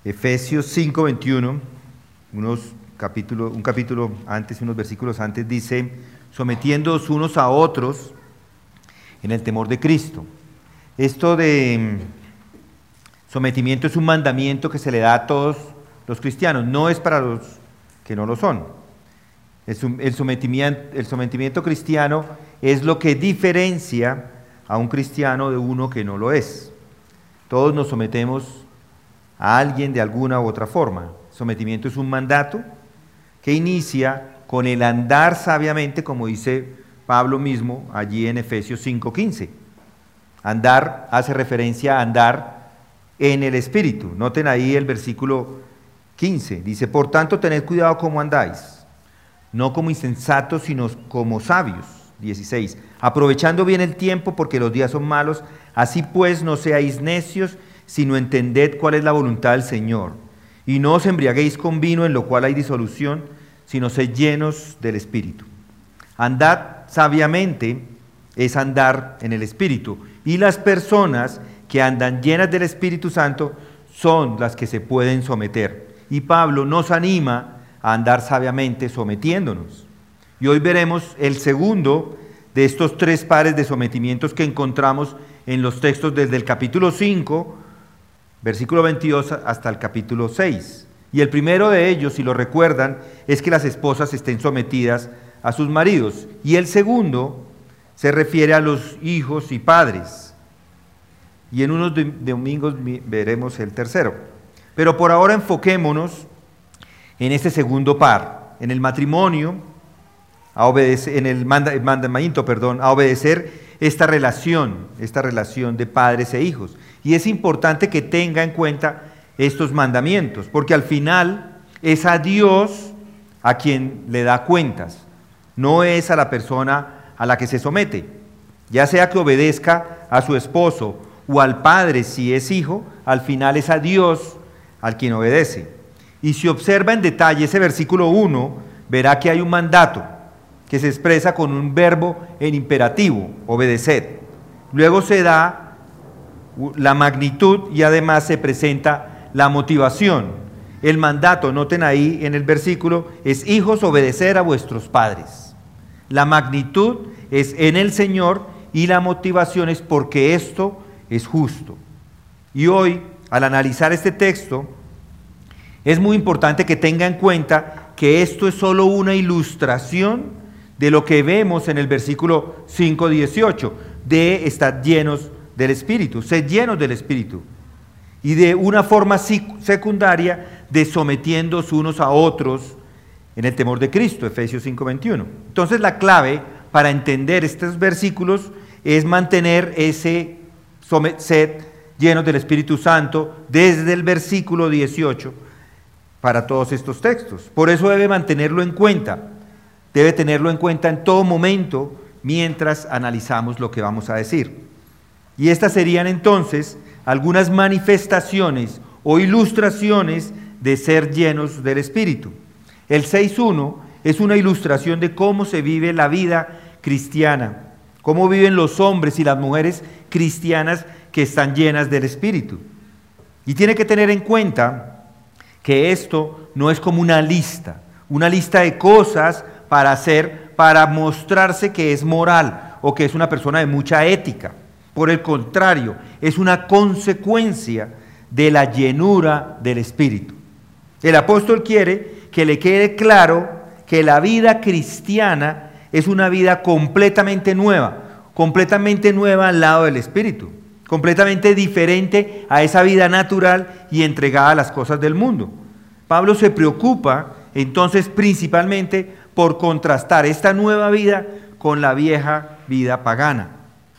Efesios 5:21, un capítulo antes, unos versículos antes, dice: sometiéndoos unos a otros en el temor de Cristo. Esto de sometimiento es un mandamiento que se le da a todos los cristianos, no es para los que no lo son. El sometimiento cristiano es lo que diferencia a un cristiano de uno que no lo es. Todos nos sometemos a alguien de alguna u otra forma. Sometimiento es un mandato que inicia con el andar sabiamente, como dice Pablo mismo allí en Efesios 5:15. Andar hace referencia a andar en el Espíritu. Noten ahí el versículo 15. Dice: por tanto, tened cuidado cómo andáis, no como insensatos, sino como sabios. 16. Aprovechando bien el tiempo, porque los días son malos. Así pues, no seáis necios, sino entended cuál es la voluntad del Señor. Y no os embriaguéis con vino, en lo cual hay disolución, sino sed llenos del Espíritu. Andad sabiamente es andar en el Espíritu. Y las personas que andan llenas del Espíritu Santo son las que se pueden someter. Y Pablo nos anima a andar sabiamente sometiéndonos. Y hoy veremos el segundo de estos tres pares de sometimientos que encontramos en los textos desde el capítulo 5, versículo 22, hasta el capítulo 6. Y el primero de ellos, si lo recuerdan, es que las esposas estén sometidas a sus maridos. Y el segundo se refiere a los hijos y padres. Y en unos domingos veremos el tercero. Pero por ahora enfoquémonos en este segundo par, en el matrimonio, en el mandamiento, a obedecer esta relación de padres e hijos. Y es importante que tenga en cuenta estos mandamientos, porque al final es a Dios a quien le da cuentas, no es a la persona a la que se somete. Ya sea que obedezca a su esposo o al padre si es hijo, al final es a Dios al quien obedece. Y si observa en detalle ese versículo 1, verá que hay un mandato que se expresa con un verbo en imperativo, obedeced. Luego se da la magnitud y además se presenta la motivación. El mandato, noten ahí en el versículo, es: hijos, obedecer a vuestros padres. La magnitud es en el Señor y la motivación es porque esto es justo. Y hoy, al analizar este texto, es muy importante que tenga en cuenta que esto es solo una ilustración de lo que vemos en el versículo 5:18, de estar llenos del Espíritu, ser llenos del Espíritu, y de una forma secundaria de sometiéndose unos a otros en el temor de Cristo, Efesios 5:21. Entonces la clave para entender estos versículos es mantener ese sed llenos del Espíritu Santo desde el versículo 18 para todos estos textos. Por eso debe mantenerlo en cuenta. Debe tenerlo en cuenta en todo momento mientras analizamos lo que vamos a decir. Y estas serían entonces algunas manifestaciones o ilustraciones de ser llenos del Espíritu. El 6:1 es una ilustración de cómo se vive la vida cristiana, cómo viven los hombres y las mujeres cristianas que están llenas del Espíritu. Y tiene que tener en cuenta que esto no es como una lista de cosas para hacer, para mostrarse que es moral o que es una persona de mucha ética. Por el contrario, es una consecuencia de la llenura del Espíritu. El apóstol quiere que le quede claro que la vida cristiana es una vida completamente nueva al lado del Espíritu, completamente diferente a esa vida natural y entregada a las cosas del mundo. Pablo se preocupa entonces principalmente por contrastar esta nueva vida con la vieja vida pagana,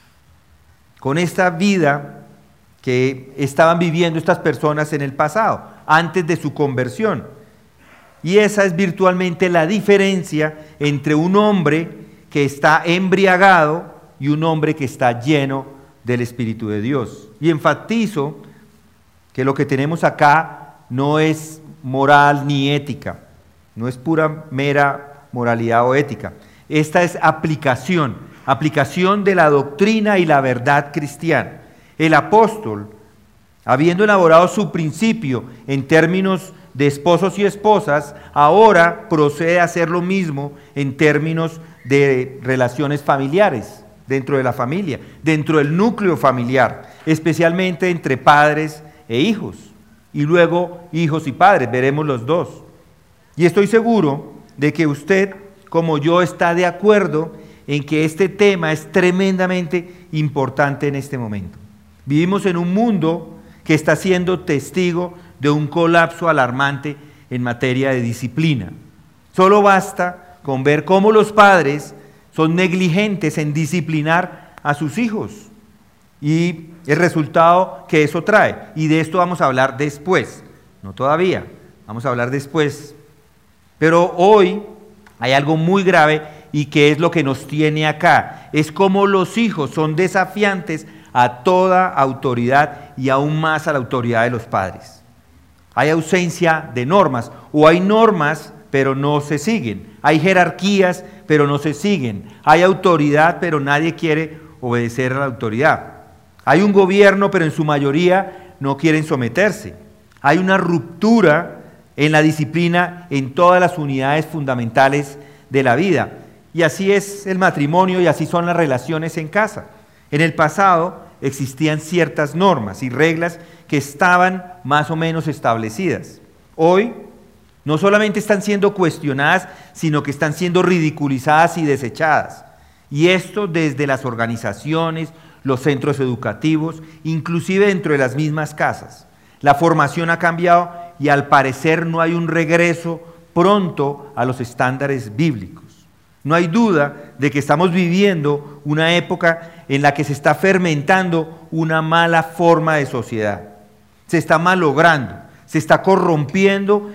con esta vida que estaban viviendo estas personas en el pasado, antes de su conversión. Y esa es virtualmente la diferencia entre un hombre que está embriagado y un hombre que está lleno del Espíritu de Dios. Y enfatizo que lo que tenemos acá no es moral ni ética, no es pura mera moralidad o ética. Esta es aplicación de la doctrina y la verdad cristiana. El apóstol Habiendo elaborado su principio en términos de esposos y esposas, ahora procede a hacer lo mismo en términos de relaciones familiares, dentro de la familia, dentro del núcleo familiar, especialmente entre padres e hijos, y luego hijos y padres, veremos los dos. Y estoy seguro de que usted, como yo, está de acuerdo en que este tema es tremendamente importante en este momento. Vivimos en un mundo que está siendo testigo de un colapso alarmante en materia de disciplina. Solo basta con ver cómo los padres son negligentes en disciplinar a sus hijos y el resultado que eso trae. Y de esto vamos a hablar después, no todavía, vamos a hablar después. Pero hoy hay algo muy grave y que es lo que nos tiene acá. Es cómo los hijos son desafiantes a toda autoridad y aún más a la autoridad de los padres. Hay ausencia de normas, o hay normas pero no se siguen. Hay jerarquías pero no se siguen. Hay autoridad pero nadie quiere obedecer a la autoridad. Hay un gobierno pero en su mayoría no quieren someterse. Hay una ruptura en la disciplina en todas las unidades fundamentales de la vida. Y así es el matrimonio y así son las relaciones en casa. En el pasado existían ciertas normas y reglas que estaban más o menos establecidas. Hoy no solamente están siendo cuestionadas, sino que están siendo ridiculizadas y desechadas. Y esto desde las organizaciones, los centros educativos, inclusive dentro de las mismas casas. La formación ha cambiado y al parecer no hay un regreso pronto a los estándares bíblicos. No hay duda de que estamos viviendo una época en la que se está fermentando una mala forma de sociedad. Se está malogrando, se está corrompiendo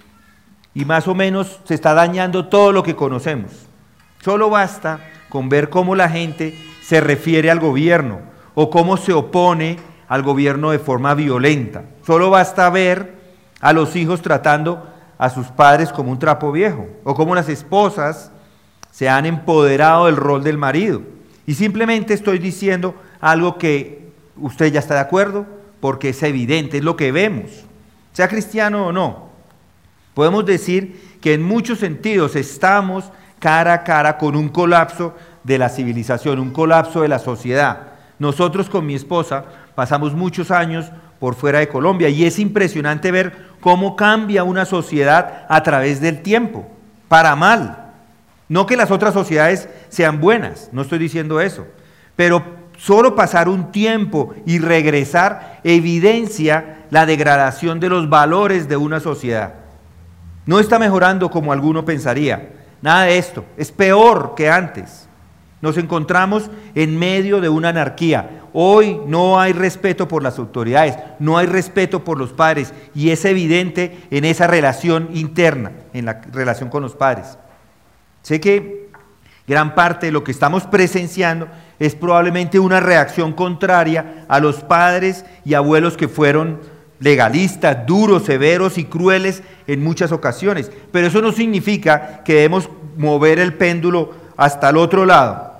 y más o menos se está dañando todo lo que conocemos. Solo basta con ver cómo la gente se refiere al gobierno o cómo se opone al gobierno de forma violenta. Solo basta ver a los hijos tratando a sus padres como un trapo viejo o cómo las esposas se han empoderado del rol del marido. Y simplemente estoy diciendo algo que usted ya está de acuerdo, porque es evidente, es lo que vemos. Sea cristiano o no, podemos decir que en muchos sentidos estamos cara a cara con un colapso de la civilización, un colapso de la sociedad. Nosotros con mi esposa pasamos muchos años por fuera de Colombia y es impresionante ver cómo cambia una sociedad a través del tiempo, para mal. No que las otras sociedades sean buenas, no estoy diciendo eso, pero solo pasar un tiempo y regresar evidencia la degradación de los valores de una sociedad. No está mejorando como alguno pensaría, nada de esto, es peor que antes. Nos encontramos en medio de una anarquía. Hoy no hay respeto por las autoridades, no hay respeto por los padres y es evidente en esa relación interna, en la relación con los padres. Sé que gran parte de lo que estamos presenciando es probablemente una reacción contraria a los padres y abuelos que fueron legalistas, duros, severos y crueles en muchas ocasiones. Pero eso no significa que debemos mover el péndulo hasta el otro lado.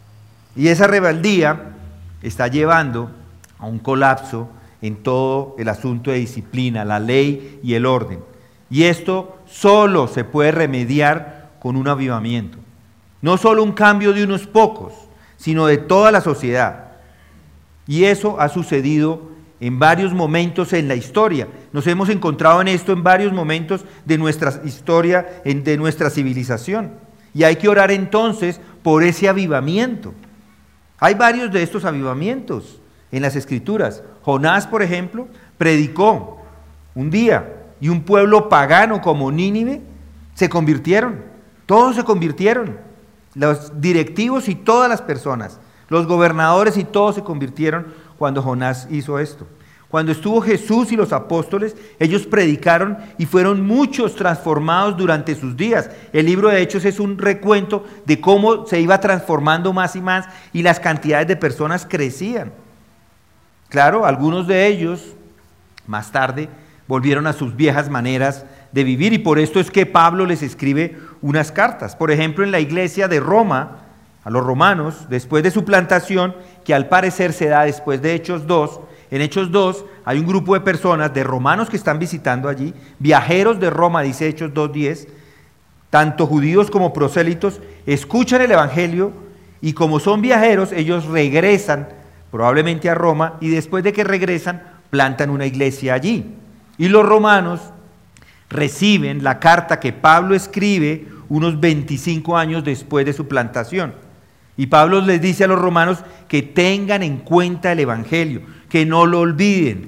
Y esa rebeldía está llevando a un colapso en todo el asunto de disciplina, la ley y el orden. Y esto solo se puede remediar con un avivamiento. No solo un cambio de unos pocos, sino de toda la sociedad. Y eso ha sucedido en varios momentos en la historia. Nos hemos encontrado en esto en varios momentos de nuestra historia, de nuestra civilización. Y hay que orar entonces por ese avivamiento. Hay varios de estos avivamientos en las Escrituras. Jonás, por ejemplo, predicó un día y un pueblo pagano como Nínive se convirtieron. Todos se convirtieron, los directivos y todas las personas, los gobernadores y todos se convirtieron cuando Jonás hizo esto. Cuando estuvo Jesús y los apóstoles, ellos predicaron y fueron muchos transformados durante sus días. El libro de Hechos es un recuento de cómo se iba transformando más y más y las cantidades de personas crecían. Claro, algunos de ellos más tarde volvieron a sus viejas maneras de vivir y por esto es que Pablo les escribe unas cartas. Por ejemplo, en la iglesia de Roma, a los romanos, después de su plantación, que al parecer se da después de Hechos 2, en Hechos 2 hay un grupo de personas, de romanos que están visitando allí, viajeros de Roma, dice Hechos 2:10, tanto judíos como prosélitos, escuchan el evangelio y como son viajeros, ellos regresan probablemente a Roma y después de que regresan, plantan una iglesia allí. Y los romanos reciben la carta que Pablo escribe unos 25 años después de su plantación. Y Pablo les dice a los romanos que tengan en cuenta el evangelio, que no lo olviden,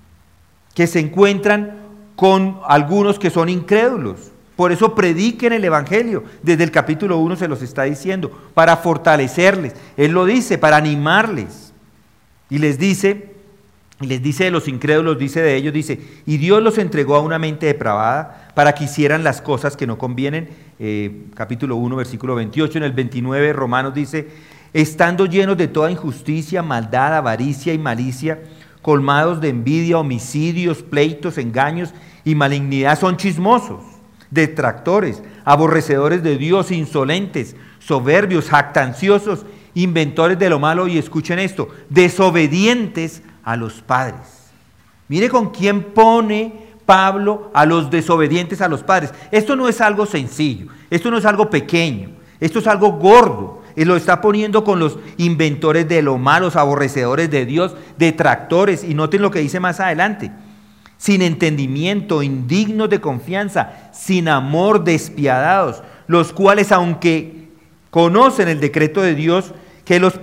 que se encuentran con algunos que son incrédulos. Por eso prediquen el evangelio. Desde el capítulo 1 se los está diciendo, para fortalecerles. Él lo dice, para animarles. Y les dice de los incrédulos, dice de ellos, dice, y Dios los entregó a una mente depravada para que hicieran las cosas que no convienen. Capítulo 1, versículo 28. En el 29, Romanos dice, estando llenos de toda injusticia, maldad, avaricia y malicia, colmados de envidia, homicidios, pleitos, engaños y malignidad, son chismosos, detractores, aborrecedores de Dios, insolentes, soberbios, jactanciosos, inventores de lo malo, y escuchen esto, desobedientes a los padres. Mire con quién pone Pablo a los desobedientes a los padres. Esto no es algo sencillo, esto no es algo pequeño, esto es algo gordo. Él lo está poniendo con los inventores de lo malo, aborrecedores de Dios, detractores, y noten lo que dice más adelante, sin entendimiento, indignos de confianza, sin amor, despiadados, los cuales aunque conocen el decreto de Dios, que los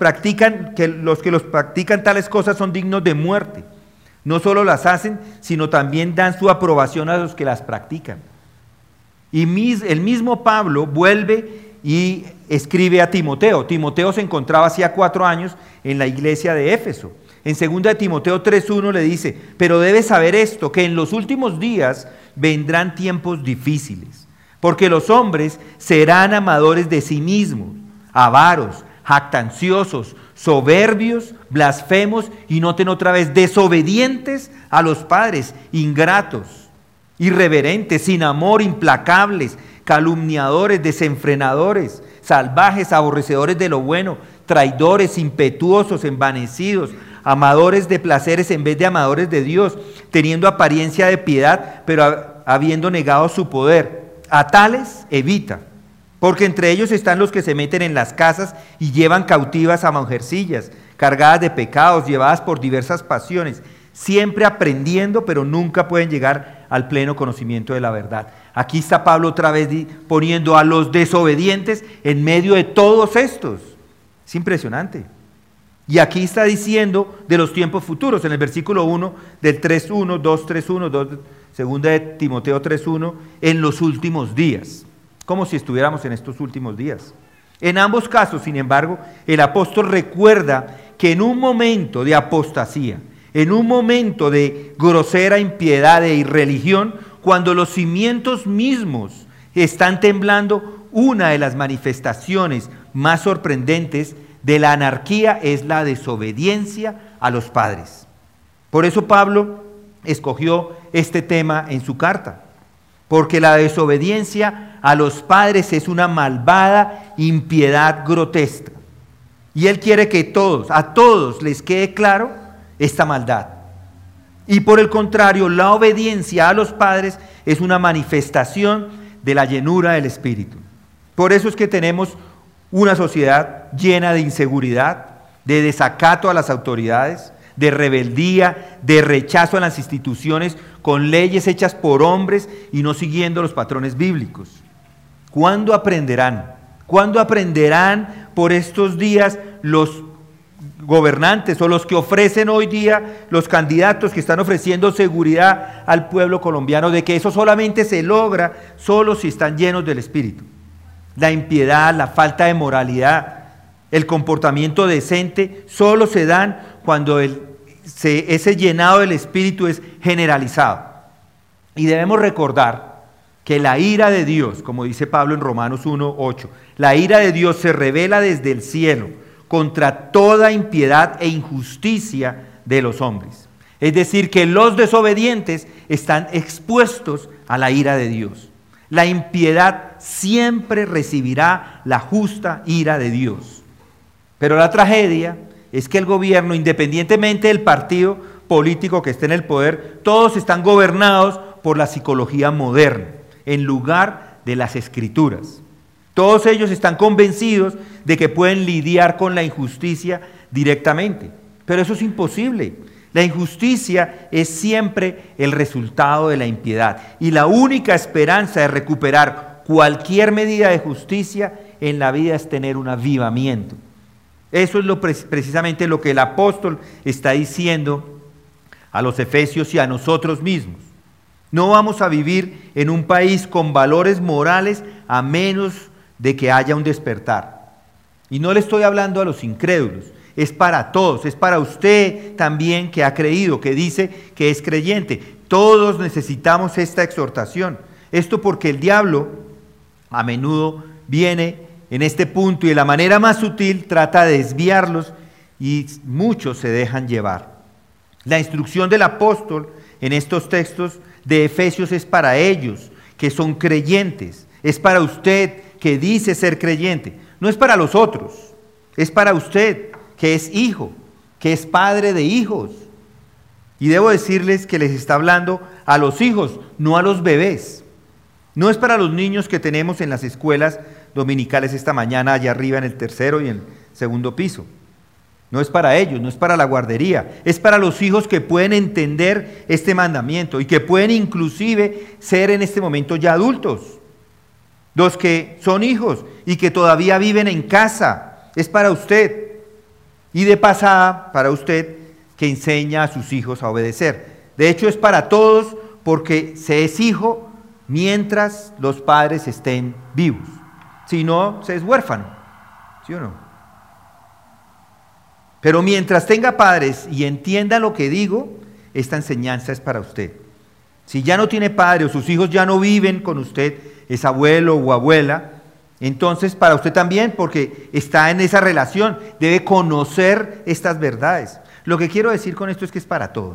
que los practican tales cosas son dignos de muerte. No solo las hacen, sino también dan su aprobación a los que las practican. Y el mismo Pablo vuelve y escribe a Timoteo. Timoteo se encontraba hacía 4 años en la iglesia de Éfeso. En 2 Timoteo 3:1 le dice, pero debes saber esto, que en los últimos días vendrán tiempos difíciles, porque los hombres serán amadores de sí mismos, avaros, jactanciosos, soberbios, blasfemos, y noten otra vez, desobedientes a los padres, ingratos, irreverentes, sin amor, implacables, calumniadores, desenfrenadores, salvajes, aborrecedores de lo bueno, traidores, impetuosos, envanecidos, amadores de placeres en vez de amadores de Dios, teniendo apariencia de piedad, pero habiendo negado su poder. A tales evita, porque entre ellos están los que se meten en las casas y llevan cautivas a mujercillas, cargadas de pecados, llevadas por diversas pasiones, siempre aprendiendo, pero nunca pueden llegar al pleno conocimiento de la verdad. Aquí está Pablo otra vez poniendo a los desobedientes en medio de todos estos. Es impresionante. Y aquí está diciendo de los tiempos futuros, en el versículo 1 del 3.1, 2.3.1, 2 de Timoteo 3.1, en los últimos días, como si estuviéramos en estos últimos días. En ambos casos, sin embargo, el apóstol recuerda que en un momento de apostasía, en un momento de grosera impiedad e irreligión, cuando los cimientos mismos están temblando, una de las manifestaciones más sorprendentes de la anarquía es la desobediencia a los padres. Por eso Pablo escogió este tema en su carta, porque la desobediencia a los padres es una malvada impiedad grotesca. Y él quiere que a todos les quede claro esta maldad. Y por el contrario, la obediencia a los padres es una manifestación de la llenura del Espíritu. Por eso es que tenemos una sociedad llena de inseguridad, de desacato a las autoridades, de rebeldía, de rechazo a las instituciones, con leyes hechas por hombres y no siguiendo los patrones bíblicos. ¿Cuándo aprenderán? ¿Cuándo aprenderán por estos días los gobernantes o los que ofrecen hoy día, los candidatos que están ofreciendo seguridad al pueblo colombiano, de que eso solamente se logra solo si están llenos del Espíritu? La impiedad, la falta de moralidad, el comportamiento decente, solo se dan cuando ese llenado del Espíritu es generalizado. Y debemos recordar que la ira de Dios, como dice Pablo en Romanos 1:8, la ira de Dios se revela desde el cielo contra toda impiedad e injusticia de los hombres. Es decir, que los desobedientes están expuestos a la ira de Dios. La impiedad siempre recibirá la justa ira de Dios. Pero la tragedia es que el gobierno, independientemente del partido político que esté en el poder, todos están gobernados por la psicología moderna, en lugar de las Escrituras. Todos ellos están convencidos de que pueden lidiar con la injusticia directamente, pero eso es imposible. La injusticia es siempre el resultado de la impiedad, y la única esperanza de recuperar cualquier medida de justicia en la vida es tener un avivamiento. Eso es precisamente lo que el apóstol está diciendo a los efesios y a nosotros mismos. No vamos a vivir en un país con valores morales a menos de que haya un despertar. Y no le estoy hablando a los incrédulos, es para todos, es para usted también que ha creído, que dice que es creyente. Todos necesitamos esta exhortación. Esto porque el diablo a menudo viene en este punto y de la manera más sutil trata de desviarlos y muchos se dejan llevar. La instrucción del apóstol en estos textos de Efesios es para ellos que son creyentes, es para usted que dice ser creyente, no es para los otros, es para usted que es hijo, que es padre de hijos. Y debo decirles que les está hablando a los hijos, no a los bebés. No es para los niños que tenemos en las escuelas dominicales esta mañana, allá arriba en el tercero y en el segundo piso. No es para ellos, no es para la guardería, es para los hijos que pueden entender este mandamiento y que pueden inclusive ser en este momento ya adultos. Los que son hijos y que todavía viven en casa, es para usted. Y de pasada, para usted que enseña a sus hijos a obedecer. De hecho, es para todos porque se es hijo mientras los padres estén vivos. Si no, se es huérfano, ¿sí o no? Pero mientras tenga padres y entienda lo que digo, esta enseñanza es para usted. Si ya no tiene padre o sus hijos ya no viven con usted, es abuelo o abuela, entonces para usted también, porque está en esa relación, debe conocer estas verdades. Lo que quiero decir con esto es que es para todos.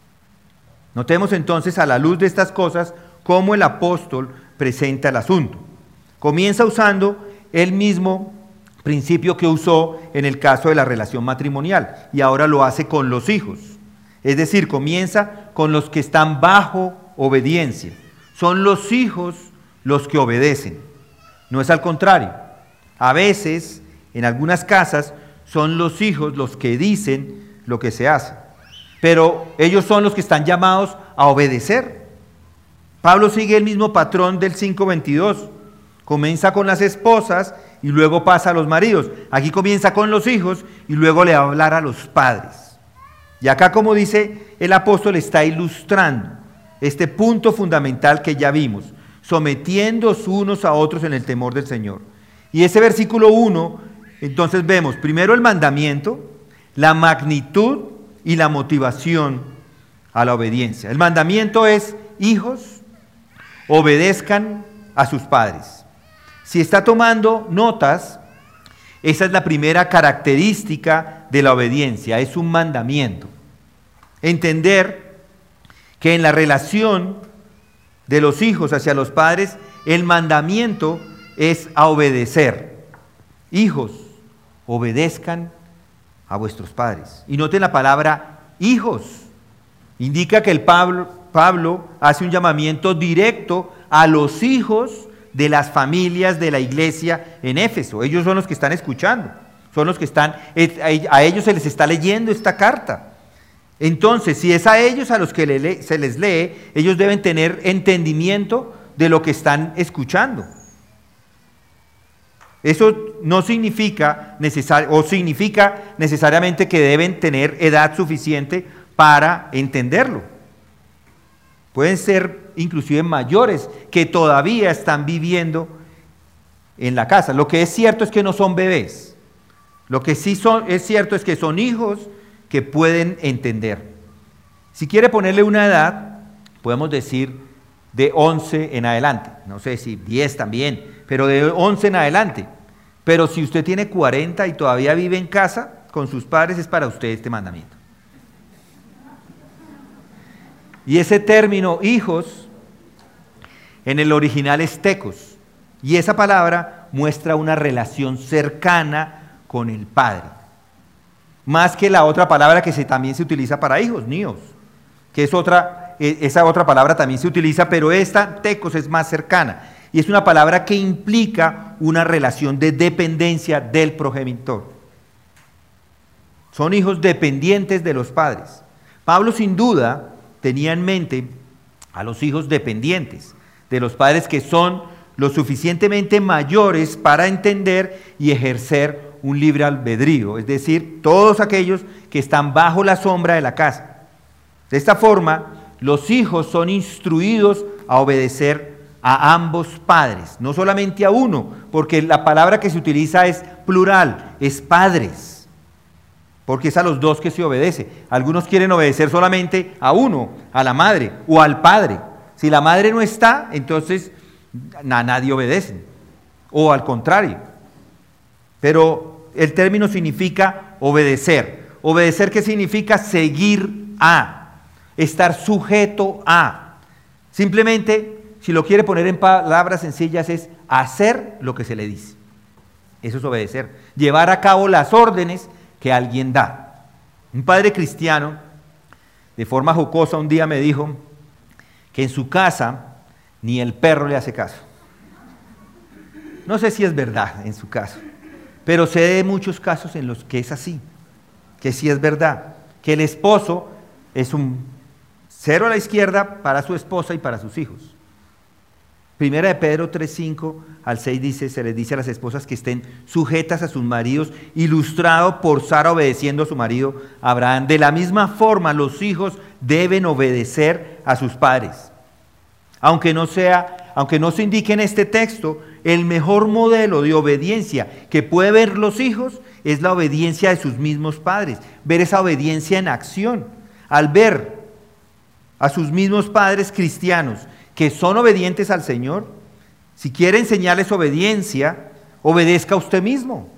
Notemos entonces a la luz de estas cosas cómo el apóstol presenta el asunto. Comienza usando el mismo principio que usó en el caso de la relación matrimonial y ahora lo hace con los hijos. Es decir, comienza con los que están bajo obediencia. Son los hijos los que obedecen. No es al contrario. A veces, en algunas casas, son los hijos los que dicen lo que se hace. Pero ellos son los que están llamados a obedecer. Pablo sigue el mismo patrón del 5:22. Comienza con las esposas y luego pasa a los maridos. Aquí comienza con los hijos y luego le va a hablar a los padres. Y acá, como dice el apóstol, está ilustrando este punto fundamental que ya vimos, sometiéndose unos a otros en el temor del Señor. Y ese versículo 1, entonces vemos primero el mandamiento, la magnitud y la motivación a la obediencia. El mandamiento es: hijos, obedezcan a sus padres. Si está tomando notas, esa es la primera característica de la obediencia, es un mandamiento. Entender que en la relación de los hijos hacia los padres, el mandamiento es a obedecer. Hijos, obedezcan a vuestros padres. Y noten la palabra hijos. Indica que Pablo hace un llamamiento directo a los hijos de las familias de la iglesia en Éfeso. Ellos son los que están escuchando, son los que están, a ellos se les está leyendo esta carta. Entonces, si es a ellos a los que se les lee, ellos deben tener entendimiento de lo que están escuchando. Eso no significa significa necesariamente que deben tener edad suficiente para entenderlo. Pueden ser inclusive mayores que todavía están viviendo en la casa. Lo que es cierto es que no son bebés. Lo que sí es cierto es que son hijos que pueden entender. Si quiere ponerle una edad, podemos decir de 11 en adelante. No sé si 10 también, pero de 11 en adelante. Pero si usted tiene 40 y todavía vive en casa con sus padres, es para usted este mandamiento. Y ese término, hijos, en el original es tecos. Y esa palabra muestra una relación cercana con el Padre. más que la otra palabra que también se utiliza para hijos, nios, que es esa otra palabra también se utiliza, pero esta, tecos, es más cercana, y es una palabra que implica una relación de dependencia del progenitor. Son hijos dependientes de los padres. Pablo sin duda tenía en mente a los hijos dependientes de los padres, que son lo suficientemente mayores para entender y ejercer un libre albedrío, es decir, todos aquellos que están bajo la sombra de la casa. De esta forma, los hijos son instruidos a obedecer a ambos padres, no solamente a uno, porque la palabra que se utiliza es plural, es padres, porque es a los dos que se obedece. Algunos quieren obedecer solamente a uno, a la madre o al padre. Si la madre no está, entonces a nadie obedece, o al contrario. Pero el término significa obedecer. ¿Obedecer qué significa? Seguir a, estar sujeto a. Simplemente, si lo quiere poner en palabras sencillas, es hacer lo que se le dice. Eso es obedecer. Llevar a cabo las órdenes que alguien da. Un padre cristiano, de forma jocosa, un día me dijo que en su casa ni el perro le hace caso. No sé si es verdad en su caso, pero sé de muchos casos en los que es así, que sí es verdad, que el esposo es un cero a la izquierda para su esposa y para sus hijos. Primera de Pedro 3:5 al 6 dice, se les dice a las esposas que estén sujetas a sus maridos, ilustrado por Sara obedeciendo a su marido Abraham. De la misma forma, los hijos deben obedecer a sus padres. Aunque no se indique en este texto, el mejor modelo de obediencia que puede ver los hijos es la obediencia de sus mismos padres. Ver esa obediencia en acción. Al ver a sus mismos padres cristianos que son obedientes al Señor, si quiere enseñarles obediencia, obedezca a usted mismo,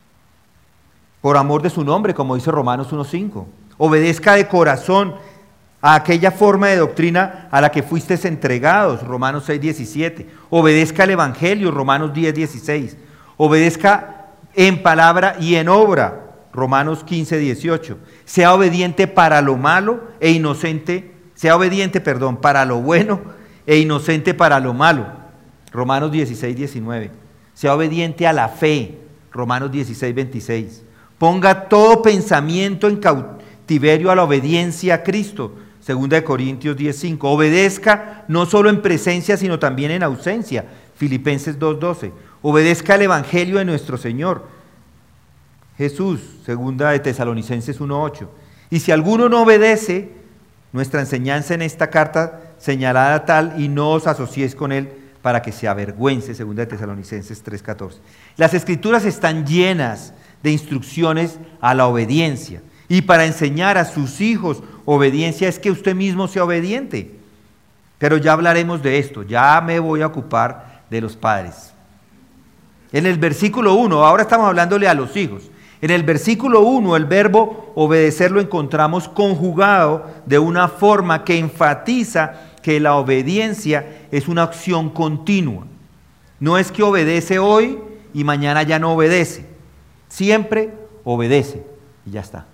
por amor de su nombre, como dice Romanos 1:5. Obedezca de corazón a aquella forma de doctrina a la que fuisteis entregados, Romanos 6:17. Obedezca al Evangelio, Romanos 10:16. Obedezca en palabra y en obra, Romanos 15:18. Sea obediente para lo malo e inocente, para lo bueno e inocente para lo malo, Romanos 16:19. Sea obediente a la fe, Romanos 16:26. Ponga todo pensamiento en cautiverio a la obediencia a Cristo, 2 Corintios 10:5. Obedezca no solo en presencia, sino también en ausencia, Filipenses 2:12. Obedezca al Evangelio de nuestro Señor Jesús, 2 Tesalonicenses 1:8. Y si alguno no obedece nuestra enseñanza en esta carta, señalada tal, y no os asociéis con él para que se avergüence, 2 Tesalonicenses 3:14. Las Escrituras están llenas de instrucciones a la obediencia, y para enseñar a sus hijos obediencia es que usted mismo sea obediente. Pero ya hablaremos de esto, ya me voy a ocupar de los padres. En el versículo 1, ahora estamos hablándole a los hijos. En el versículo 1, el verbo obedecer lo encontramos conjugado de una forma que enfatiza que la obediencia es una acción continua. No es que obedece hoy y mañana ya no obedece. Siempre obedece y ya está.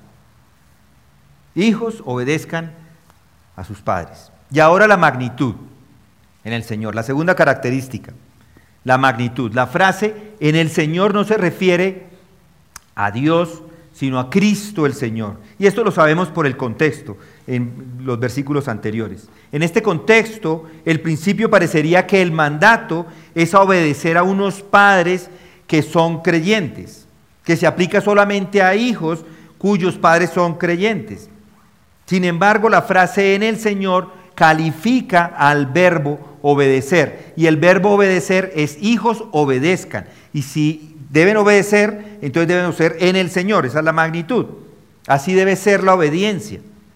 Hijos, obedezcan a sus padres. Y ahora la magnitud en el Señor. La segunda característica, la magnitud. La frase en el Señor no se refiere a Dios, sino a Cristo el Señor. Y esto lo sabemos por el contexto en los versículos anteriores. En este contexto, el principio parecería que el mandato es a obedecer a unos padres que son creyentes, que se aplica solamente a hijos cuyos padres son creyentes. Sin embargo, la frase en el Señor califica al verbo obedecer, y el verbo obedecer es hijos obedezcan, y si deben obedecer, entonces deben obedecer en el Señor. Esa es la magnitud. Así debe ser la obediencia.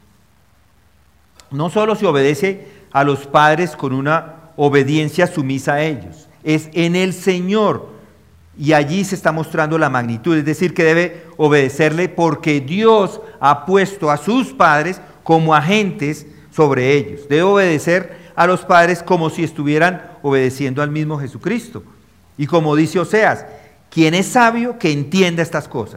No solo se obedece a los padres con una obediencia sumisa a ellos, es en el Señor, y allí se está mostrando la magnitud, es decir, que debe obedecerle porque Dios ha puesto a sus padres como agentes sobre ellos. Debe obedecer a los padres como si estuvieran obedeciendo al mismo Jesucristo. Y como dice Oseas, quien es sabio que entienda estas cosas,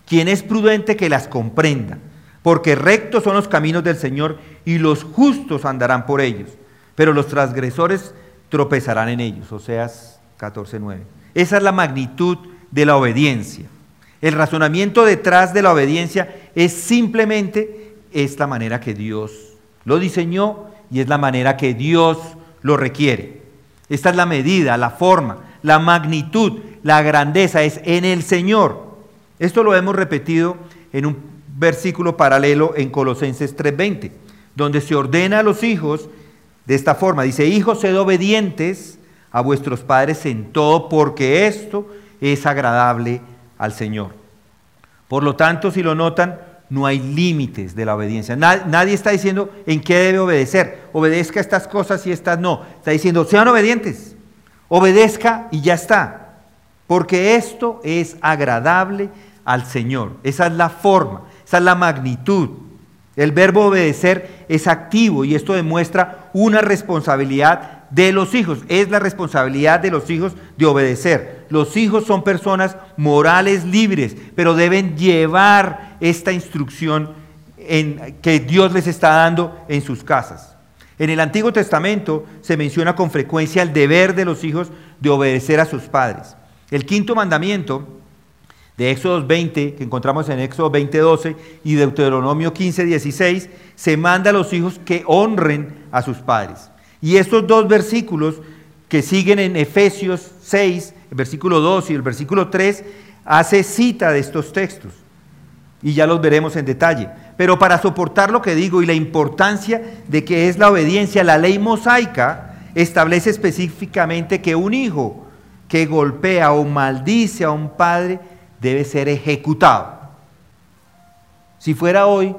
Quien es prudente que las comprenda, porque rectos son los caminos del Señor y los justos andarán por ellos, pero los transgresores tropezarán en ellos. Oseas 14:9. Esa es la magnitud de la obediencia. El razonamiento detrás de la obediencia es simplemente esta manera que Dios lo diseñó y es la manera que Dios lo requiere. Esta es la medida, la forma, la magnitud, la grandeza es en el Señor. Esto lo hemos repetido en un versículo paralelo en Colosenses 3:20, donde se ordena a los hijos de esta forma. Dice: hijos, sed obedientes a vuestros padres en todo, porque esto es agradable al Señor. Por lo tanto, si lo notan, no hay límites de la obediencia. Nadie está diciendo en qué debe obedecer. Obedezca estas cosas y estas no. Está diciendo, sean obedientes. Obedezca y ya está. Porque esto es agradable al Señor. Esa es la forma, esa es la magnitud. El verbo obedecer es activo y esto demuestra una responsabilidad de los hijos. Es la responsabilidad de los hijos de obedecer. Los hijos son personas morales libres, pero deben llevar esta instrucción que Dios les está dando en sus casas. En el Antiguo Testamento se menciona con frecuencia el deber de los hijos de obedecer a sus padres. El quinto mandamiento de Éxodo 20, que encontramos en Éxodo 20:12 y Deuteronomio 15:16, se manda a los hijos que honren a sus padres. Y estos dos versículos que siguen en Efesios 6, el versículo 2 y el versículo 3, hace cita de estos textos. Y ya los veremos en detalle. Pero para soportar lo que digo y la importancia de que es la obediencia, la ley mosaica establece específicamente que un hijo que golpea o maldice a un padre debe ser ejecutado. Si fuera hoy,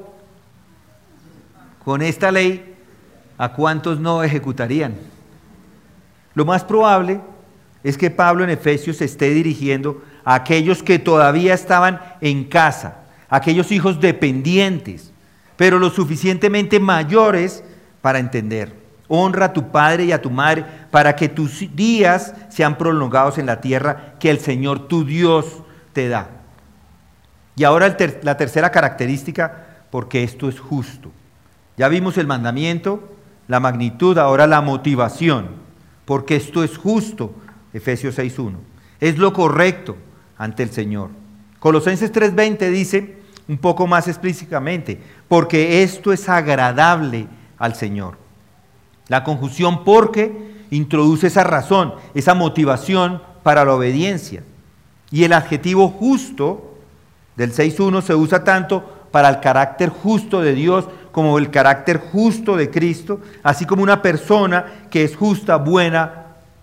con esta ley, ¿a cuántos no ejecutarían? Lo más probable es que Pablo en Efesios se esté dirigiendo a aquellos que todavía estaban en casa, aquellos hijos dependientes, pero lo suficientemente mayores para entender. Honra a tu padre y a tu madre para que tus días sean prolongados en la tierra que el Señor tu Dios te da. Y ahora la tercera característica, porque esto es justo. Ya vimos el mandamiento, la magnitud, ahora la motivación, porque esto es justo, Efesios 6:1. Es lo correcto ante el Señor. Colosenses 3:20 dice un poco más explícitamente, porque esto es agradable al Señor. La conjunción porque introduce esa razón, esa motivación para la obediencia. Y el adjetivo justo del 6:1 se usa tanto para el carácter justo de Dios como el carácter justo de Cristo, así como una persona que es justa, buena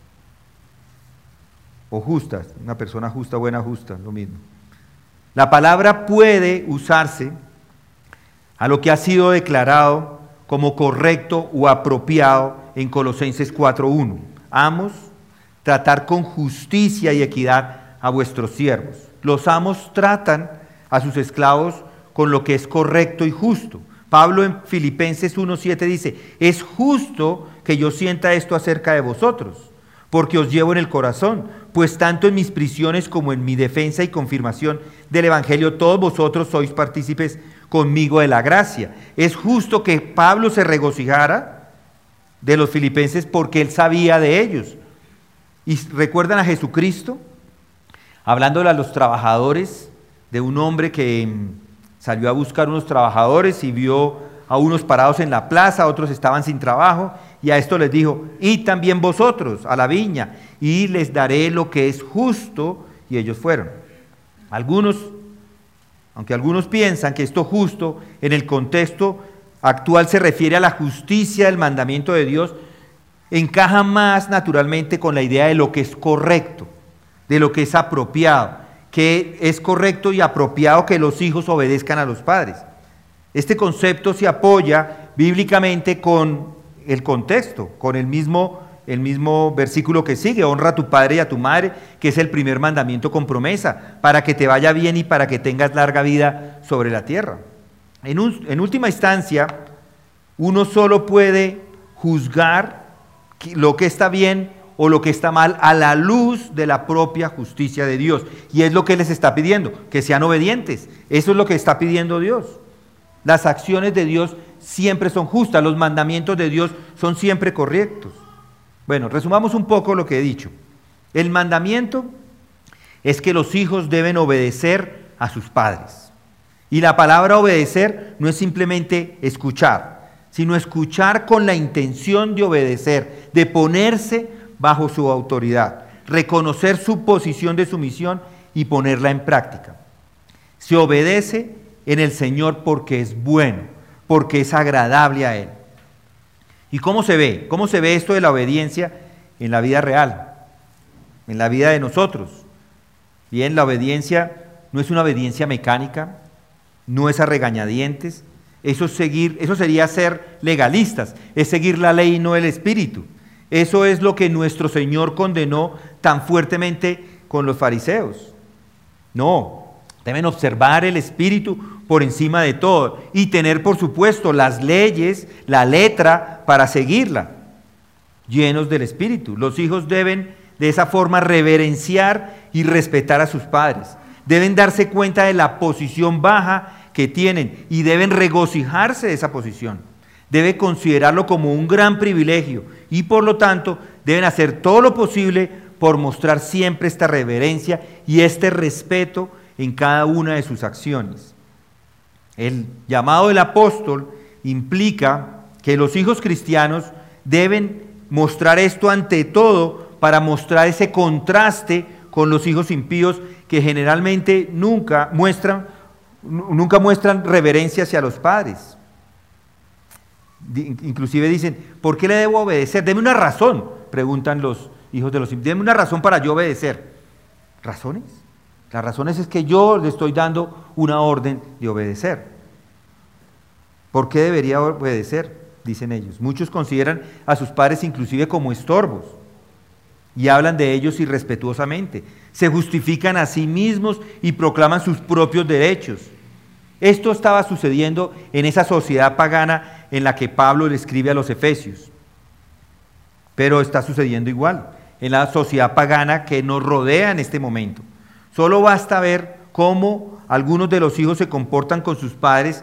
o justa, una persona justa, buena, justa, lo mismo. La palabra puede usarse a lo que ha sido declarado como correcto o apropiado en Colosenses 4:1. Amos, tratar con justicia y equidad a vuestros siervos. Los amos tratan a sus esclavos con lo que es correcto y justo. Pablo en Filipenses 1:7 dice, es justo que yo sienta esto acerca de vosotros, porque os llevo en el corazón, pues tanto en mis prisiones como en mi defensa y confirmación del Evangelio, todos vosotros sois partícipes conmigo de la gracia. Es justo que Pablo se regocijara de los filipenses porque él sabía de ellos. ¿Y recuerdan a Jesucristo? Hablándole a los trabajadores de un hombre que salió a buscar unos trabajadores y vio a unos parados en la plaza, otros estaban sin trabajo, y a esto les dijo, y también vosotros a la viña, y les daré lo que es justo, y ellos fueron. Aunque algunos piensan que esto justo en el contexto actual se refiere a la justicia del mandamiento de Dios, encaja más naturalmente con la idea de lo que es correcto, de lo que es apropiado, que es correcto y apropiado que los hijos obedezcan a los padres. Este concepto se apoya bíblicamente con el contexto, con el mismo versículo que sigue, honra a tu padre y a tu madre, que es el primer mandamiento con promesa, para que te vaya bien y para que tengas larga vida sobre la tierra. En última instancia, uno solo puede juzgar lo que está bien o lo que está mal a la luz de la propia justicia de Dios. Y es lo que les está pidiendo, que sean obedientes. Eso es lo que está pidiendo Dios. Las acciones de Dios siempre son justas, los mandamientos de Dios son siempre correctos. Bueno, resumamos un poco lo que he dicho. El mandamiento es que los hijos deben obedecer a sus padres. Y la palabra obedecer no es simplemente escuchar, sino escuchar con la intención de obedecer, de ponerse bajo su autoridad, reconocer su posición de sumisión y ponerla en práctica. Se obedece en el Señor porque es bueno, porque es agradable a Él. ¿Y cómo se ve? ¿Cómo se ve esto de la obediencia en la vida real? En la vida de nosotros. Bien, la obediencia no es una obediencia mecánica, no es a regañadientes, eso sería ser legalistas, es seguir la ley y no el Espíritu. Eso es lo que nuestro Señor condenó tan fuertemente con los fariseos. No, deben observar el Espíritu por encima de todo y tener, por supuesto, las leyes, la letra para seguirla, llenos del Espíritu. Los hijos deben de esa forma reverenciar y respetar a sus padres. Deben darse cuenta de la posición baja que tienen y deben regocijarse de esa posición. Debe considerarlo como un gran privilegio y por lo tanto deben hacer todo lo posible por mostrar siempre esta reverencia y este respeto en cada una de sus acciones. El llamado del apóstol implica que los hijos cristianos deben mostrar esto ante todo para mostrar ese contraste con los hijos impíos que generalmente nunca muestran reverencia hacia los padres. Inclusive dicen, ¿por qué le debo obedecer? Deme una razón, preguntan los hijos de los impíos. Deme una razón para yo obedecer. ¿Razones? Las razones es que yo le estoy dando una orden de obedecer. ¿Por qué debería obedecer? Dicen ellos. Muchos consideran a sus padres inclusive como estorbos y hablan de ellos irrespetuosamente. Se justifican a sí mismos y proclaman sus propios derechos. Esto estaba sucediendo en esa sociedad pagana en la que Pablo le escribe a los Efesios. Pero está sucediendo igual en la sociedad pagana que nos rodea en este momento. Solo basta ver cómo algunos de los hijos se comportan con sus padres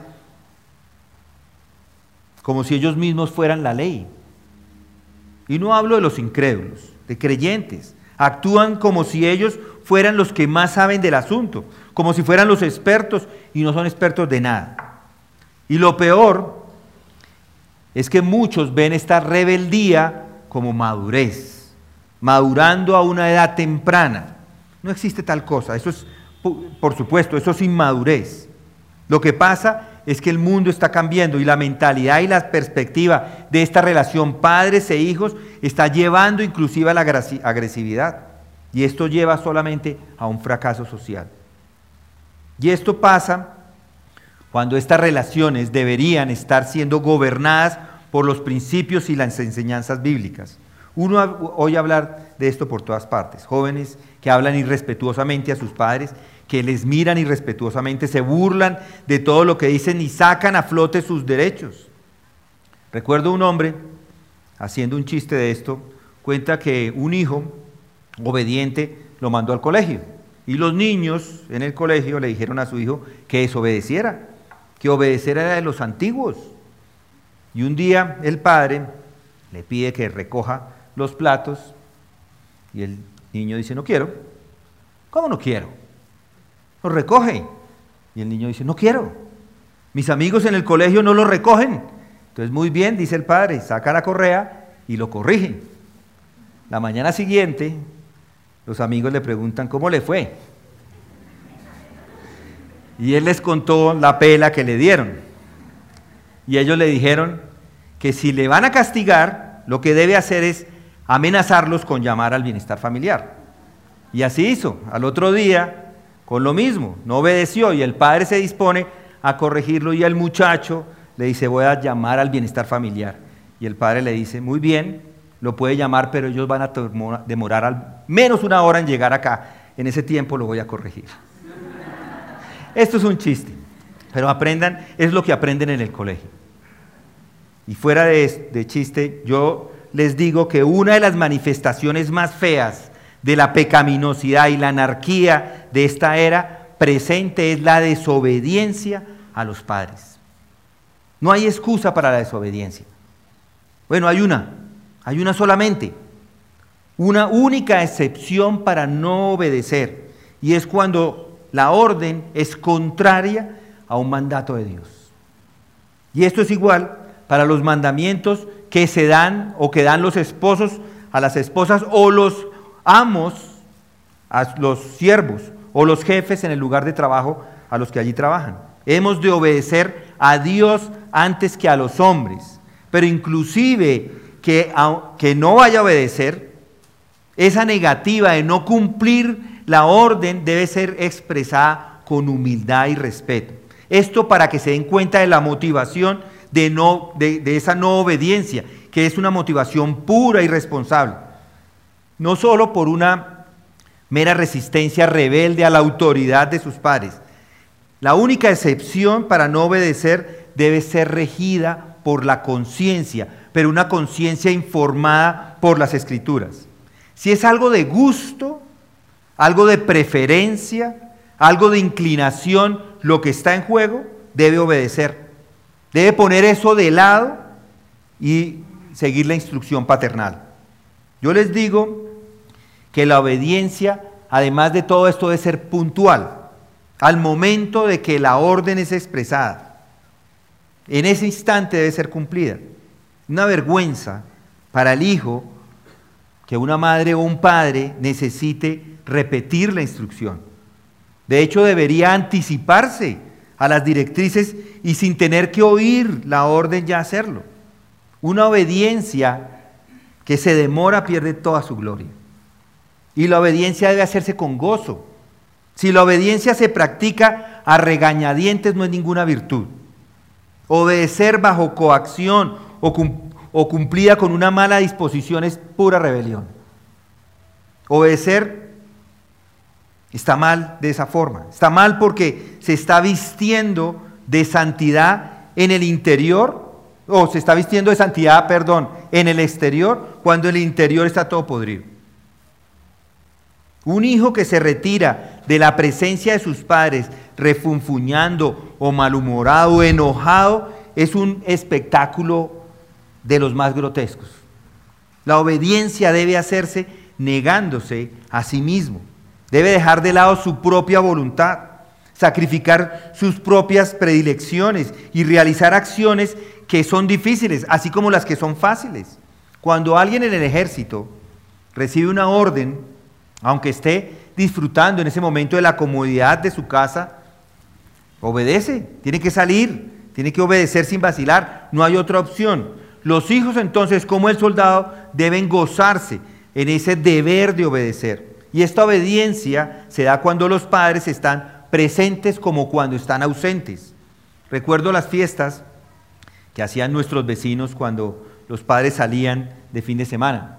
como si ellos mismos fueran la ley. Y no hablo de los incrédulos, de creyentes. Actúan como si ellos fueran los que más saben del asunto, como si fueran los expertos y no son expertos de nada. Y lo peor es que muchos ven esta rebeldía como madurez, madurando a una edad temprana. No existe tal cosa, eso es, por supuesto, eso es inmadurez. Lo que pasa es que el mundo está cambiando y la mentalidad y la perspectiva de esta relación padres e hijos está llevando inclusive a la agresividad. Y esto lleva solamente a un fracaso social. Y esto pasa cuando estas relaciones deberían estar siendo gobernadas por los principios y las enseñanzas bíblicas. Uno oye hablar de esto por todas partes. Jóvenes que hablan irrespetuosamente a sus padres, que les miran irrespetuosamente, se burlan de todo lo que dicen y sacan a flote sus derechos. Recuerdo un hombre, haciendo un chiste de esto, cuenta que un hijo obediente lo mandó al colegio y los niños en el colegio le dijeron a su hijo que desobedeciera, que obedecer era de los antiguos. Y un día el padre le pide que recoja los platos y el niño dice, no quiero. ¿Cómo no quiero? Los recoge. Y el niño dice, no quiero. Mis amigos en el colegio no los recogen. Entonces, muy bien, dice el padre, saca la correa y lo corrigen. La mañana siguiente, los amigos le preguntan, ¿cómo le fue? Y él les contó la pela que le dieron. Y ellos le dijeron que si le van a castigar, lo que debe hacer es amenazarlos con llamar al bienestar familiar. Y así hizo. Al otro día, con lo mismo, no obedeció y el padre se dispone a corregirlo y el muchacho le dice, voy a llamar al bienestar familiar. Y el padre le dice, muy bien, lo puede llamar, pero ellos van a demorar al menos una hora en llegar acá. En ese tiempo lo voy a corregir. Esto es un chiste, pero aprendan, es lo que aprenden en el colegio. Y fuera de chiste, yo les digo que una de las manifestaciones más feas de la pecaminosidad y la anarquía de esta era presente es la desobediencia a los padres. No hay excusa para la desobediencia. Bueno, hay una solamente, una única excepción para no obedecer, y es cuando la orden es contraria a un mandato de Dios. Y esto es igual para los mandamientos que se dan o que dan los esposos a las esposas, o los amos a los siervos, o los jefes en el lugar de trabajo a los que allí trabajan. Hemos de obedecer a Dios antes que a los hombres, pero inclusive que no vaya a obedecer, esa negativa de no cumplir la orden debe ser expresada con humildad y respeto. Esto para que se den cuenta de la motivación de esa no obediencia, que es una motivación pura y responsable. No solo por una mera resistencia rebelde a la autoridad de sus padres. La única excepción para no obedecer debe ser regida por la conciencia, pero una conciencia informada por las Escrituras. Si es algo de gusto, algo de preferencia, algo de inclinación, lo que está en juego, debe obedecer. Debe poner eso de lado y seguir la instrucción paternal. Yo les digo que la obediencia, además de todo esto, debe ser puntual, al momento de que la orden es expresada. En ese instante debe ser cumplida. Una vergüenza para el hijo que una madre o un padre necesite repetir la instrucción. De hecho, debería anticiparse a las directrices y sin tener que oír la orden ya hacerlo. Una obediencia que se demora pierde toda su gloria. Y la obediencia debe hacerse con gozo. Si la obediencia se practica a regañadientes no es ninguna virtud. Obedecer bajo coacción o cumplida con una mala disposición es pura rebelión. Obedecer está mal de esa forma. Está mal porque se está vistiendo de santidad en el interior, o se está vistiendo de santidad, en el exterior, cuando el interior está todo podrido. Un hijo que se retira de la presencia de sus padres refunfuñando o malhumorado o enojado es un espectáculo de los más grotescos. La obediencia debe hacerse negándose a sí mismo. Debe dejar de lado su propia voluntad, sacrificar sus propias predilecciones y realizar acciones que son difíciles, así como las que son fáciles. Cuando alguien en el ejército recibe una orden, aunque esté disfrutando en ese momento de la comodidad de su casa, obedece, tiene que salir, tiene que obedecer sin vacilar, no hay otra opción. Los hijos entonces, como el soldado, deben gozarse en ese deber de obedecer. Y esta obediencia se da cuando los padres están presentes como cuando están ausentes. Recuerdo las fiestas que hacían nuestros vecinos cuando los padres salían de fin de semana.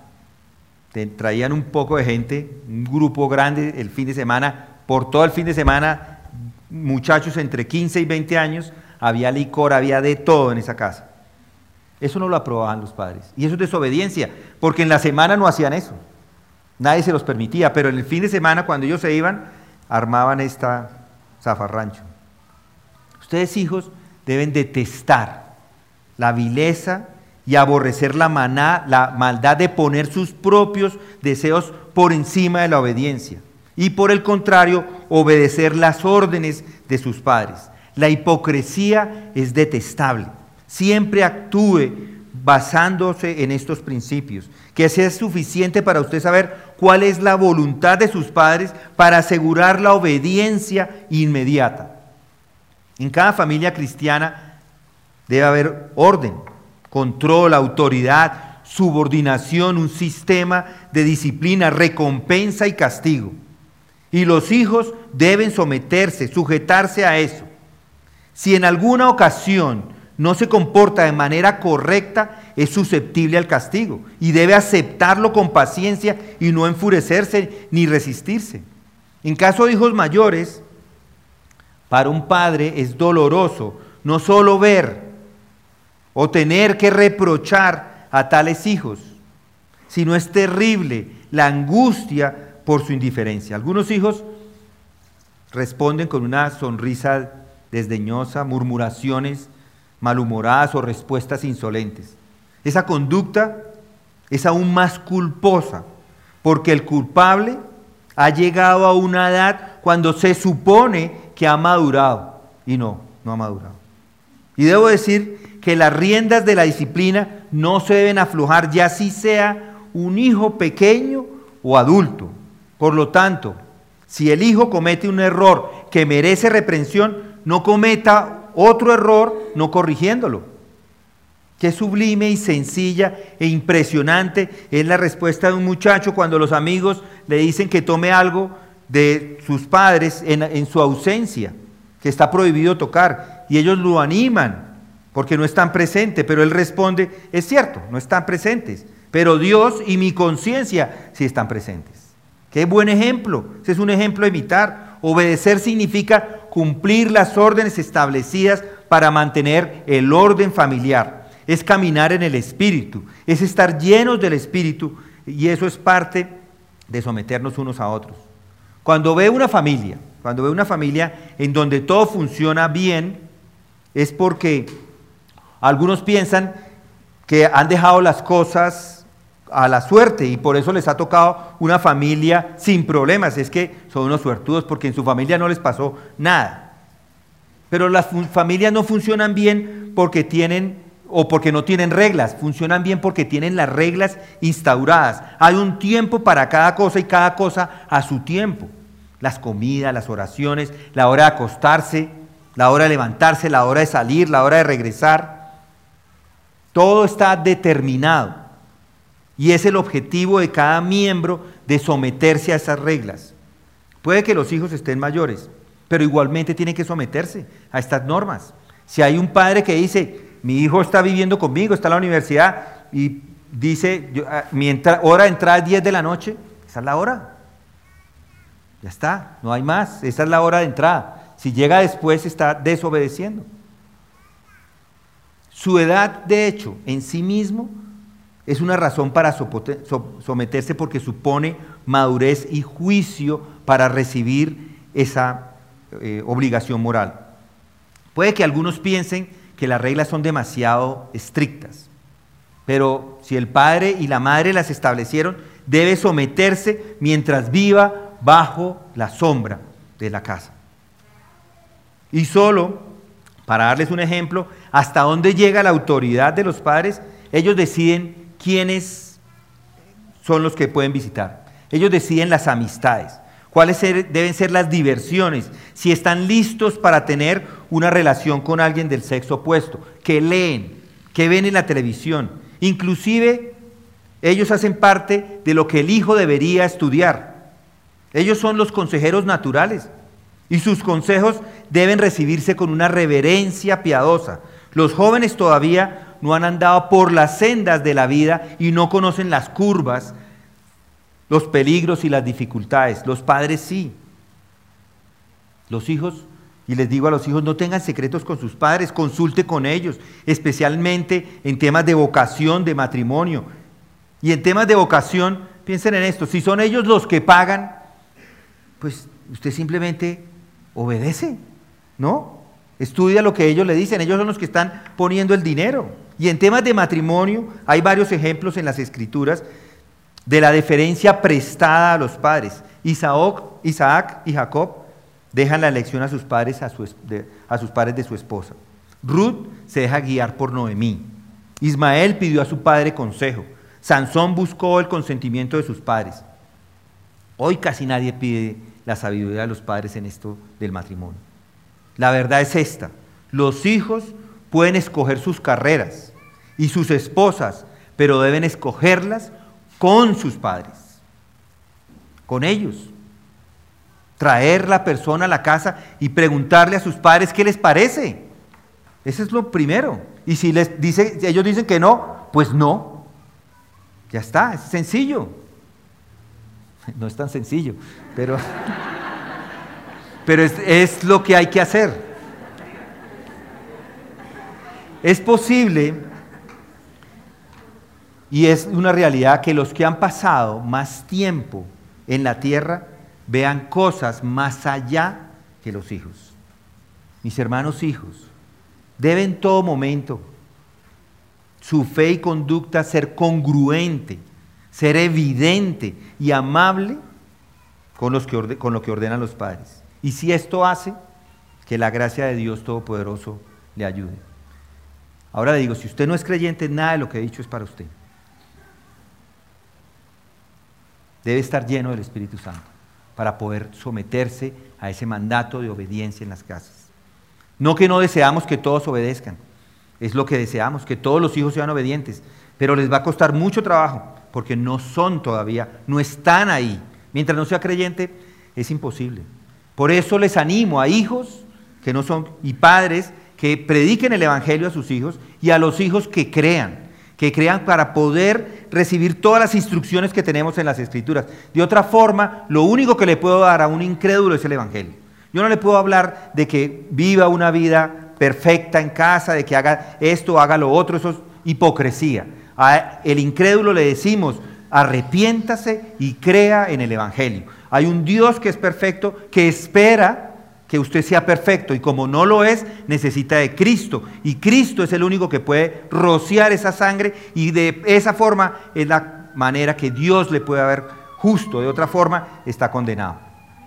Traían un poco de gente, un grupo grande el fin de semana, por todo el fin de semana, muchachos entre 15 y 20 años, había licor, había de todo en esa casa. Eso no lo aprobaban los padres. Y eso es desobediencia, porque en la semana no hacían eso. Nadie se los permitía, pero en el fin de semana, cuando ellos se iban, armaban esta zafarrancho. Ustedes, hijos, deben detestar la vileza y aborrecer la maldad de poner sus propios deseos por encima de la obediencia. Y por el contrario, obedecer las órdenes de sus padres. La hipocresía es detestable. Siempre actúe basándose en estos principios, que sea suficiente para usted saber cuál es la voluntad de sus padres para asegurar la obediencia inmediata. En cada familia cristiana debe haber orden, control, autoridad, subordinación, un sistema de disciplina, recompensa y castigo. Y los hijos deben someterse, sujetarse a eso. Si en alguna ocasión no se comporta de manera correcta, es susceptible al castigo y debe aceptarlo con paciencia y no enfurecerse ni resistirse. En caso de hijos mayores, para un padre es doloroso no solo ver o tener que reprochar a tales hijos, sino es terrible la angustia por su indiferencia. Algunos hijos responden con una sonrisa desdeñosa, murmuraciones malhumoradas o respuestas insolentes. Esa conducta es aún más culposa, porque el culpable ha llegado a una edad cuando se supone que ha madurado, y no ha madurado. Y debo decir que las riendas de la disciplina no se deben aflojar, ya si sea un hijo pequeño o adulto. Por lo tanto, si el hijo comete un error que merece reprensión, no cometa otro error no corrigiéndolo. Qué sublime y sencilla e impresionante es la respuesta de un muchacho cuando los amigos le dicen que tome algo de sus padres en su ausencia, que está prohibido tocar, y ellos lo animan porque no están presentes, pero él responde, es cierto, no están presentes, pero Dios y mi conciencia sí están presentes. Qué buen ejemplo, ese es un ejemplo a imitar. Obedecer significa cumplir las órdenes establecidas para mantener el orden familiar. Es caminar en el Espíritu, es estar llenos del Espíritu, y eso es parte de someternos unos a otros. Cuando ve una familia en donde todo funciona bien, es porque algunos piensan que han dejado las cosas a la suerte y por eso les ha tocado una familia sin problemas. Es que son unos suertudos porque en su familia no les pasó nada. Pero las familias no funcionan bien porque no tienen reglas, funcionan bien porque tienen las reglas instauradas. Hay un tiempo para cada cosa y cada cosa a su tiempo. Las comidas, las oraciones, la hora de acostarse, la hora de levantarse, la hora de salir, la hora de regresar. Todo está determinado y es el objetivo de cada miembro de someterse a esas reglas. Puede que los hijos estén mayores, pero igualmente tienen que someterse a estas normas. Si hay un padre que dice, mi hijo está viviendo conmigo, está en la universidad y dice, mi hora de entrada es 10 de la noche, esa es la hora. Ya está, no hay más, esa es la hora de entrada. Si llega después está desobedeciendo. Su edad, de hecho, en sí mismo es una razón para someterse porque supone madurez y juicio para recibir esa obligación moral. Puede que algunos piensen que las reglas son demasiado estrictas, pero si el padre y la madre las establecieron, debe someterse mientras viva bajo la sombra de la casa. Y solo, para darles un ejemplo, hasta dónde llega la autoridad de los padres, ellos deciden quiénes son los que pueden visitar. Ellos deciden las amistades, cuáles deben ser las diversiones, si están listos para tener una relación con alguien del sexo opuesto, qué leen, qué ven en la televisión. Inclusive, ellos hacen parte de lo que el hijo debería estudiar. Ellos son los consejeros naturales y sus consejos deben recibirse con una reverencia piadosa. Los jóvenes todavía no han andado por las sendas de la vida y no conocen las curvas, los peligros y las dificultades. Los padres sí. Los hijos, y les digo a los hijos, no tengan secretos con sus padres, consulte con ellos, especialmente en temas de vocación, de matrimonio. Y en temas de vocación, piensen en esto, si son ellos los que pagan, pues usted simplemente obedece, ¿no? Estudia lo que ellos le dicen, ellos son los que están poniendo el dinero. Y en temas de matrimonio hay varios ejemplos en las Escrituras de la deferencia prestada a los padres. Isaac y Jacob dejan la elección a sus padres de su esposa. Ruth se deja guiar por Noemí. Ismael pidió a su padre consejo. Sansón buscó el consentimiento de sus padres. Hoy casi nadie pide la sabiduría de los padres en esto del matrimonio. La verdad es esta: los hijos pueden escoger sus carreras y sus esposas, pero deben escogerlas con sus padres, con ellos. Traer la persona a la casa y preguntarle a sus padres qué les parece. Eso es lo primero. Y si ellos dicen que no, pues no. Ya está, es sencillo. No es tan sencillo, pero es lo que hay que hacer. Es posible Y es una realidad que los que han pasado más tiempo en la tierra vean cosas más allá que los hijos. Mis hermanos hijos, deben en todo momento su fe y conducta ser congruente, ser evidente y amable con lo que ordenan los padres. Y si esto hace, que la gracia de Dios Todopoderoso le ayude. Ahora le digo, si usted no es creyente, nada de lo que he dicho es para usted. Debe estar lleno del Espíritu Santo para poder someterse a ese mandato de obediencia en las casas. No que no deseamos que todos obedezcan, es lo que deseamos, que todos los hijos sean obedientes, pero les va a costar mucho trabajo, porque no son todavía, no están ahí. Mientras no sea creyente, es imposible. Por eso les animo a hijos que no son, y padres que prediquen el Evangelio a sus hijos, y a los hijos que crean para poder recibir todas las instrucciones que tenemos en las Escrituras. De otra forma, lo único que le puedo dar a un incrédulo es el Evangelio. Yo no le puedo hablar de que viva una vida perfecta en casa, de que haga esto, haga lo otro, eso es hipocresía. A el incrédulo le decimos, arrepiéntase y crea en el Evangelio. Hay un Dios que es perfecto, que espera que usted sea perfecto, y como no lo es, necesita de Cristo, y Cristo es el único que puede rociar esa sangre, y de esa forma es la manera que Dios le puede ver justo. De otra forma está condenado.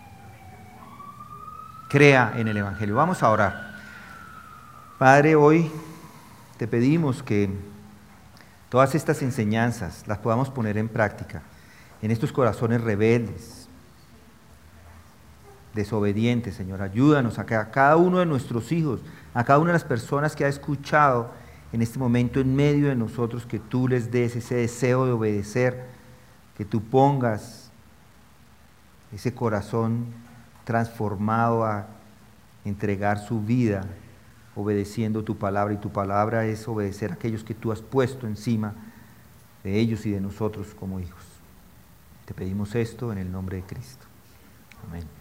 Crea en el Evangelio. Vamos a orar. Padre, hoy te pedimos que todas estas enseñanzas las podamos poner en práctica en estos corazones rebeldes, desobedientes. Señor, ayúdanos a que a cada uno de nuestros hijos, a cada una de las personas que ha escuchado en este momento en medio de nosotros, que tú les des ese deseo de obedecer, que tú pongas ese corazón transformado a entregar su vida obedeciendo tu palabra, y tu palabra es obedecer a aquellos que tú has puesto encima de ellos y de nosotros como hijos. Te pedimos esto en el nombre de Cristo. Amén.